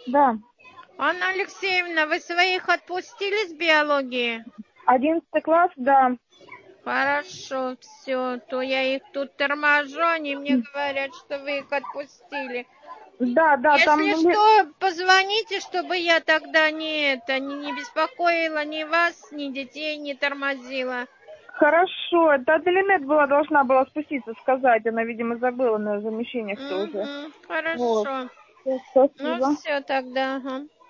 Да. Анна Алексеевна, вы своих отпустили с биологии? 11 класс, да. Хорошо, все. То я их тут торможу, они мне говорят, что вы их отпустили. Да, там... Если что, позвоните, чтобы я тогда не беспокоила ни вас, ни детей, не тормозила. Хорошо. Это Аделинет должна была спуститься, сказать. Она, видимо, забыла на замещениях тоже. Угу, Вот. хорошо. Всё, спасибо. Ну все тогда. Ага.